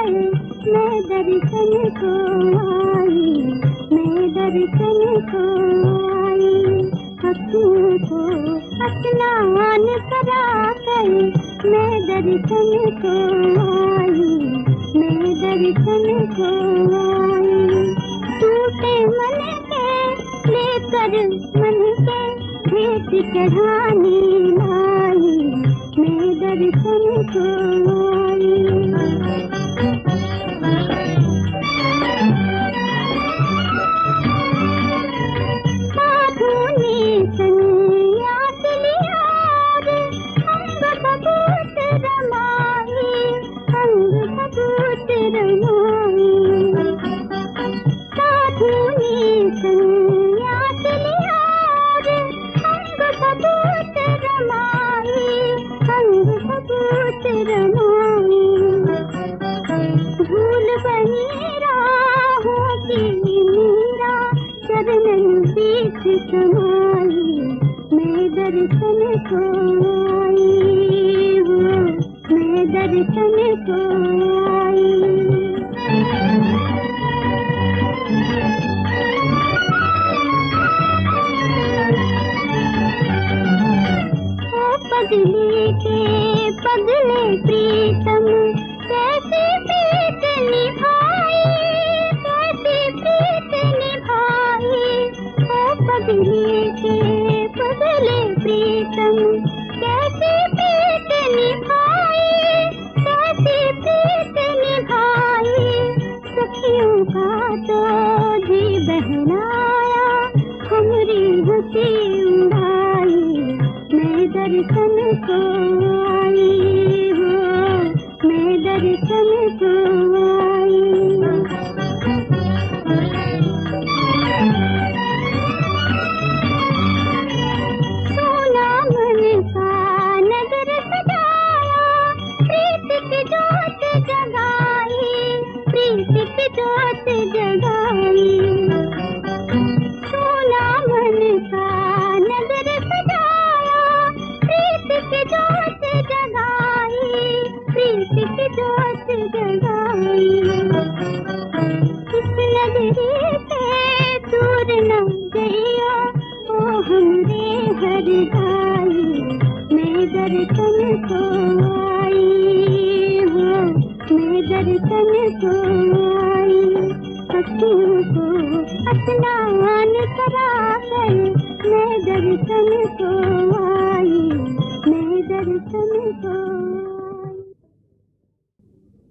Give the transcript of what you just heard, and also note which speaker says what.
Speaker 1: कर मैं दर्शन को आई, मैं दर्शन को आई। अखियों को स्नान करा कर मैं दर्शन को आई, मैं दर्शन को आई। टूटे मन के लेकर मन के भेंट चढ़ाने लाई, मैं दर्शन को आई। साधु ने संन्यास लिया रे, अंग सबूत रमाई, अंग सबूत रमाई। साधु ने संन्यास लिया रे, अंग सबूत रमाई, अंग सबूत रमाई। भूल बनी राहों की मीरा, चरणन बीच समाई, मैं दर्शन को आई हूँ, मैं दर्शन को आई। पगले के पगले प्रीतम कैसे प्रीत निभाई, कैसे प्रीत निभाई। ओ पगले के पगले प्रीतम कैसे प्रीत निभाई, कैसे प्रीत निभाई। सखियों का तो जी बहलाया, हमरी हंसी उड़ाई, मैं दर्शन को आई हूँ, मैं दर्शन को आई। सोना मन का नगर सजाया, प्रीत की जोत जगाई, प्रीत की जोत जगाई। सोना मन का नगर सजाया, प्रीत की जोत जगाई, प्रीत की जोत जगाई। इस नगरी से दूर न जइयो, ओ हमरे हर जाई, मैं दर्शन को आई हूँ, मैं दर्शन को आई। अखियों को स्नान करा कर मैं दर्शन को आई, मैं दर्शन को